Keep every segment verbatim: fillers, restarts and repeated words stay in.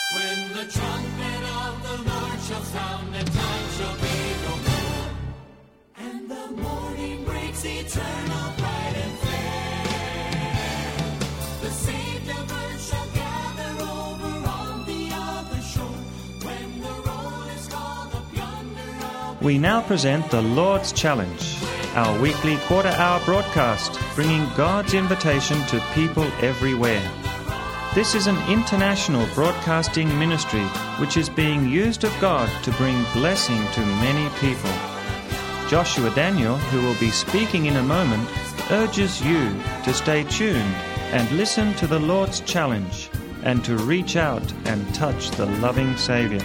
When the trumpet of the Lord shall sound, and time shall be no more, and the morning breaks eternal, bright and fair, the saved of earth shall gather over on the other shore, when the roll is called up yonder. I'll We now present the Lord's Challenge, our weekly quarter-hour broadcast, bringing God's invitation to people everywhere. This is an international broadcasting ministry which is being used of God to bring blessing to many people. Joshua Daniel, who will be speaking in a moment, urges you to stay tuned and listen to the Lord's challenge and to reach out and touch the loving Savior.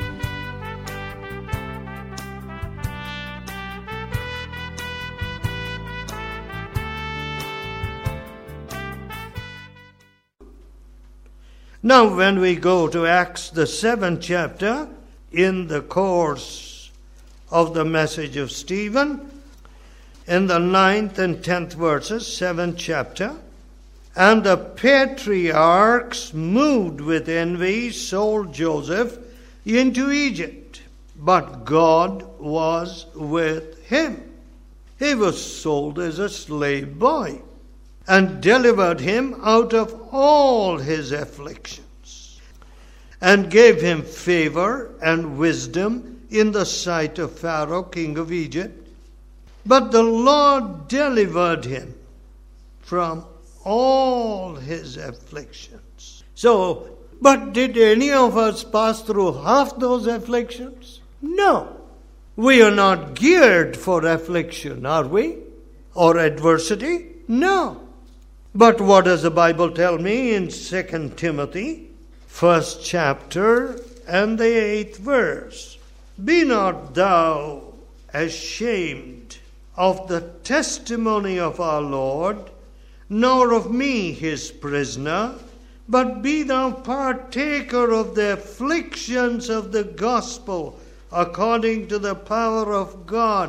Now, when we go to Acts, the seventh chapter, in the course of the message of Stephen, in the ninth and tenth verses, seventh chapter, and the patriarchs, moved with envy, sold Joseph into Egypt, but God was with him. He was sold as a slave boy, and delivered him out of all his afflictions, and gave him favor and wisdom in the sight of Pharaoh, king of Egypt. But the Lord delivered him from all his afflictions. So, but did any of us pass through half those afflictions? No. We are not geared for affliction, are we? Or adversity? No. But what does the Bible tell me in Second Timothy, first chapter and the eighth verse? Be not thou ashamed of the testimony of our Lord, nor of me his prisoner, but be thou partaker of the afflictions of the gospel, according to the power of God.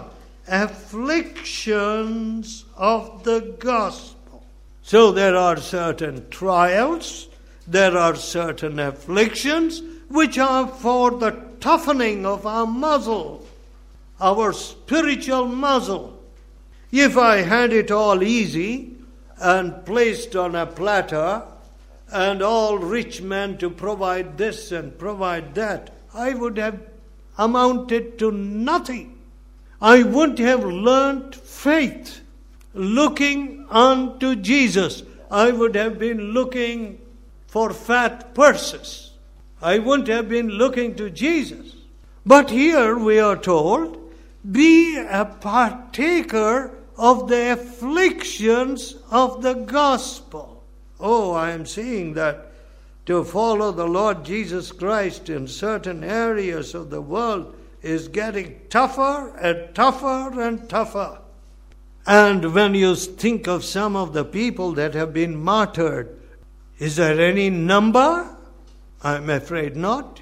Afflictions of the gospel. So there are certain trials, there are certain afflictions, which are for the toughening of our muscle, our spiritual muscle. If I had it all easy and placed on a platter, and all rich men to provide this and provide that, I would have amounted to nothing. I wouldn't have learnt faith. Looking unto Jesus, I would have been looking for fat purses. I wouldn't have been looking to Jesus. But here we are told, be a partaker of the afflictions of the gospel. Oh, I am seeing that to follow the Lord Jesus Christ in certain areas of the world is getting tougher and tougher and tougher. And when you think of some of the people that have been martyred, is there any number? I'm afraid not.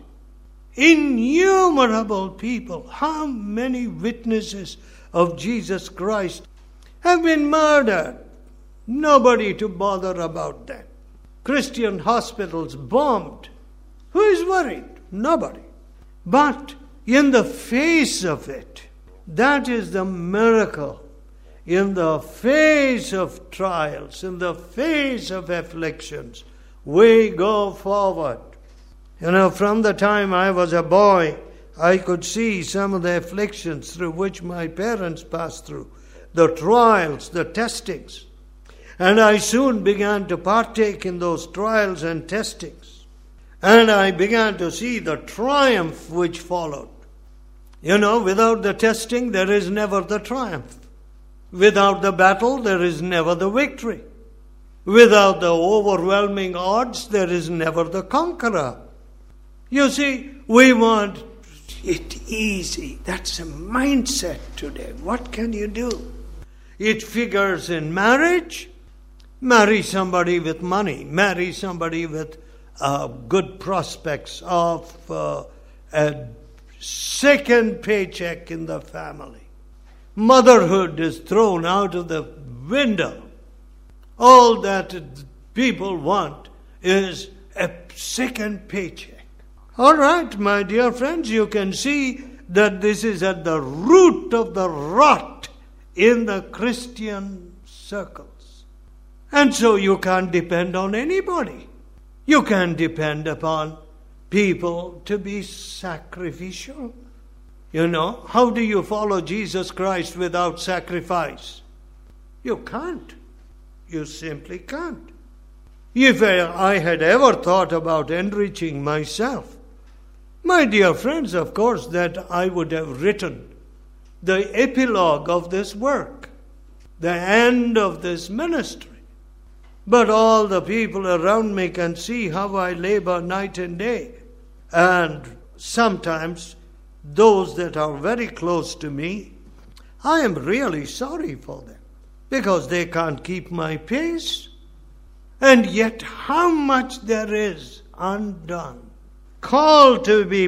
Innumerable people. How many witnesses of Jesus Christ have been murdered? Nobody to bother about that. Christian hospitals bombed. Who is worried? Nobody. But in the face of it, that is the miracle. In the face of trials, in the face of afflictions, we go forward. You know, from the time I was a boy, I could see some of the afflictions through which my parents passed through, the trials, the testings. And I soon began to partake in those trials and testings. And I began to see the triumph which followed. You know, without the testing, there is never the triumph. Without the battle, there is never the victory. Without the overwhelming odds, there is never the conqueror. You see, we want it easy. That's a mindset today. What can you do? It figures in marriage. Marry somebody with money. Marry somebody with uh, good prospects of uh, a second paycheck in the family. Motherhood is thrown out of the window. All that people want is a second paycheck. All right, my dear friends, you can see that this is at the root of the rot in the Christian circles. And so you can't depend on anybody. You can depend upon people to be sacrificial. You know, how do you follow Jesus Christ without sacrifice? You can't. You simply can't. If I had ever thought about enriching myself, my dear friends, of course, that I would have written the epilogue of this work, the end of this ministry. But all the people around me can see how I labor night and day. And sometimes those that are very close to me, I am really sorry for them because they can't keep my pace. And yet how much there is undone. Called to be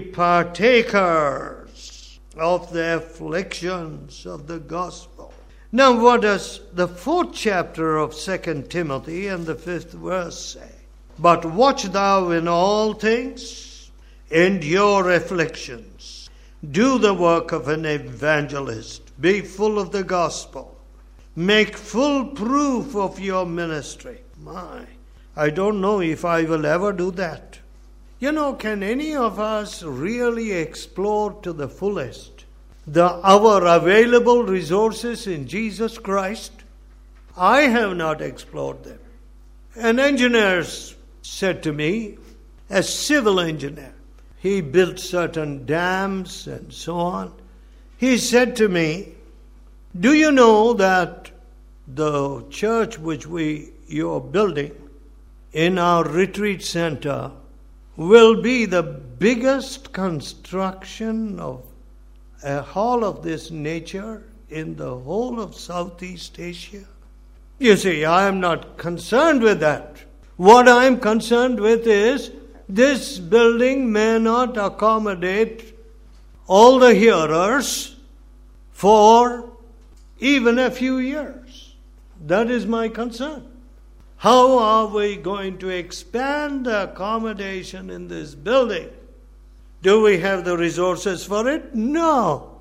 partakers of the afflictions of the gospel. Now what does the fourth chapter of Second Timothy and the fifth verse say? But watch thou in all things, endure afflictions, do the work of an evangelist, be full of the gospel, make full proof of your ministry. My, I don't know if I will ever do that. You know, can any of us really explore to the fullest the our available resources in Jesus Christ? I have not explored them. An engineer said to me, a civil engineer, he built certain dams and so on. He said to me, do you know that the church which we you're building in our retreat center will be the biggest construction of a hall of this nature in the whole of Southeast Asia? You see, I am not concerned with that. What I am concerned with is this building may not accommodate all the hearers for even a few years. That is my concern. How are we going to expand the accommodation in this building? Do we have the resources for it? No.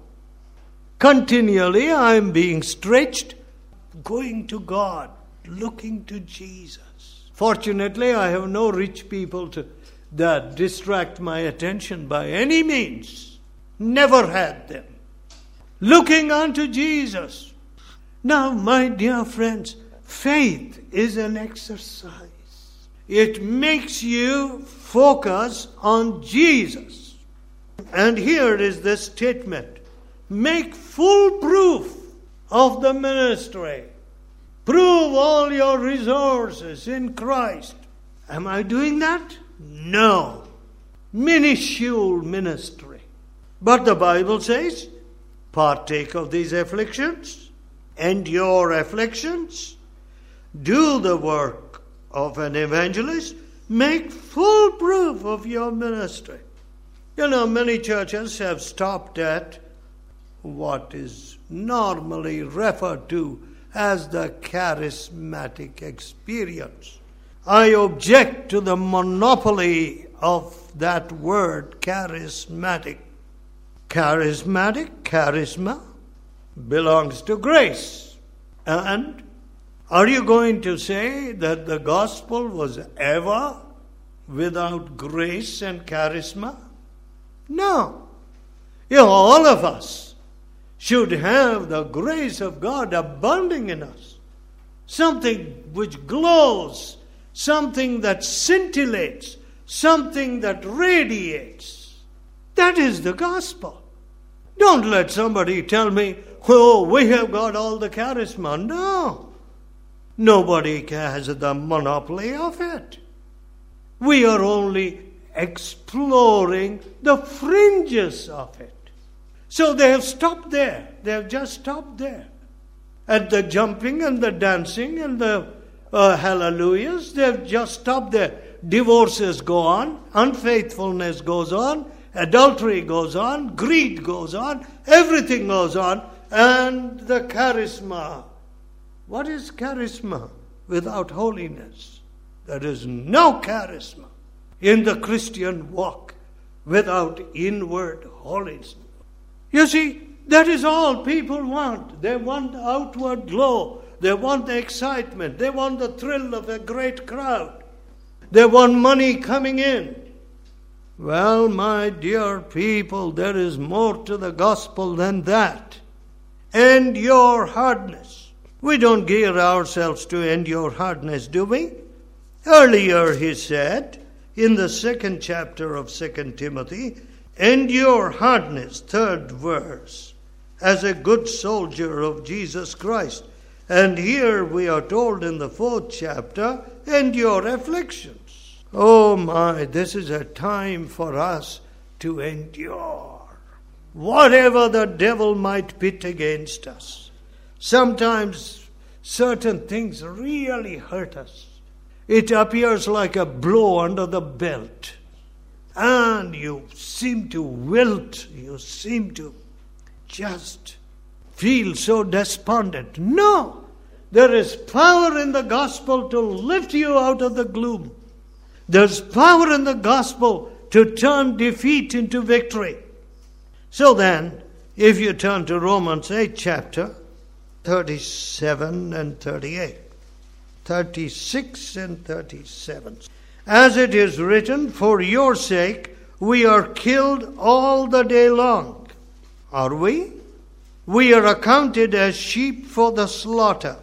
Continually I am being stretched, going to God, looking to Jesus. Fortunately, I have no rich people to that distract my attention by any means. Never had them. Looking unto Jesus. Now, my dear friends, faith is an exercise. It makes you focus on Jesus. And here is the statement. Make full proof of the ministry. Prove all your resources in Christ. Am I doing that? No. Minuscule ministry. But the Bible says, partake of these afflictions, endure afflictions, do the work of an evangelist, make full proof of your ministry. You know, many churches have stopped at what is normally referred to as the charismatic experience. I object to the monopoly of that word, charismatic. Charismatic, charisma, belongs to grace. And are you going to say that the gospel was ever without grace and charisma? No. You know, all of us should have the grace of God abounding in us. Something which glows, something that scintillates, something that radiates. That is the gospel. Don't let somebody tell me, oh, we have got all the charisma. No. Nobody has the monopoly of it. We are only exploring the fringes of it. So they have stopped there. They have just stopped there. At the jumping and the dancing and the uh, hallelujahs, they have just stopped there. Divorces go on, unfaithfulness goes on, adultery goes on, greed goes on, everything goes on, and the charisma. What is charisma without holiness? There is no charisma in the Christian walk. without inward holiness. You see, that is all people want. They want outward glow. They want the excitement. They want the thrill of a great crowd. They want money coming in. Well, my dear people, there is more to the gospel than that. Endure hardness. We don't gear ourselves to endure hardness, do we? Earlier he said, in the second chapter of Second Timothy, endure hardness, third verse, as a good soldier of Jesus Christ. And here we are told in the fourth chapter, endure afflictions. Oh my, this is a time for us to endure whatever the devil might pit against us. Sometimes certain things really hurt us. It appears like a blow under the belt. And you seem to wilt. You seem to just feel so despondent. No! There is power in the gospel to lift you out of the gloom. There's power in the gospel to turn defeat into victory. So then, if you turn to Romans eighth chapter, thirty-seven and thirty-eight. thirty-six and thirty-seven. As it is written, for your sake we are killed all the day long. Are we? We are accounted as sheep for the slaughter.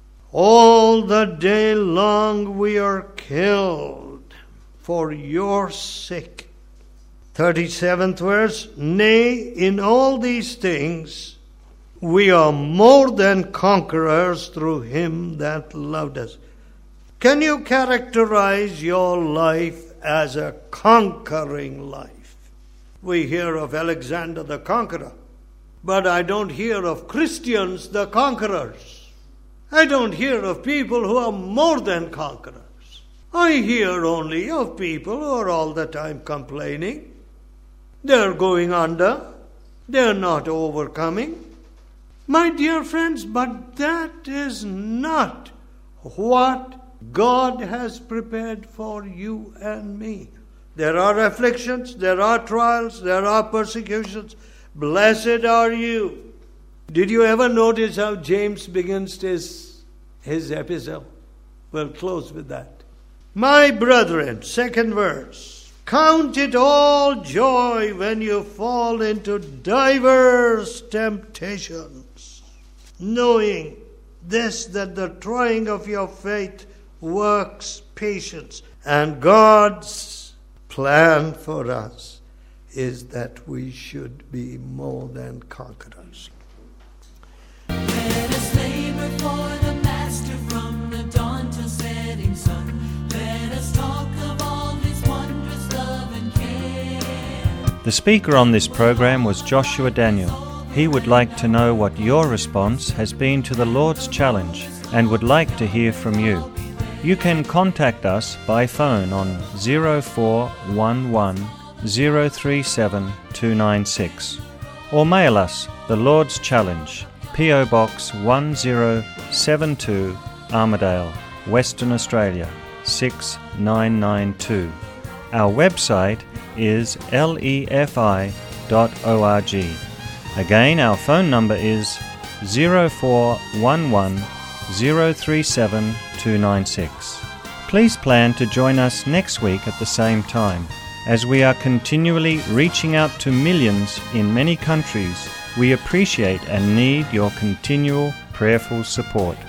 All the day long we are killed for your sake. thirty-seventh verse, nay, in all these things we are more than conquerors through him that loved us. Can you characterize your life as a conquering life? We hear of Alexander the Conqueror, but I don't hear of Christians the conquerors. I don't hear of people who are more than conquerors. I hear only of people who are all the time complaining. They're going under. They're not overcoming. My dear friends, but that is not what God has prepared for you and me. There are afflictions, there are trials, there are persecutions. Blessed are you. Did you ever notice how James begins his, his epistle? We'll close with that. My brethren, second verse, count it all joy when you fall into diverse temptations, knowing this, that the trying of your faith works patience. And God's plan for us is that we should be more than conquerors. Let us labor for the Master from the dawn till setting sun. Let us talk of all his wondrous love and care. The speaker on this program was Joshua Daniel. He would like to know what your response has been to the Lord's challenge and would like to hear from you. You can contact us by phone on zero four one one zero three seven two nine six or mail us the Lord's Challenge, P O Box one zero seven two, Armidale, Western Australia six nine nine two. Our website is lefi dot org. Again, our phone number is zero four one one zero three seven two nine six. Please plan to join us next week at the same time. As we are continually reaching out to millions in many countries, we appreciate and need your continual prayerful support.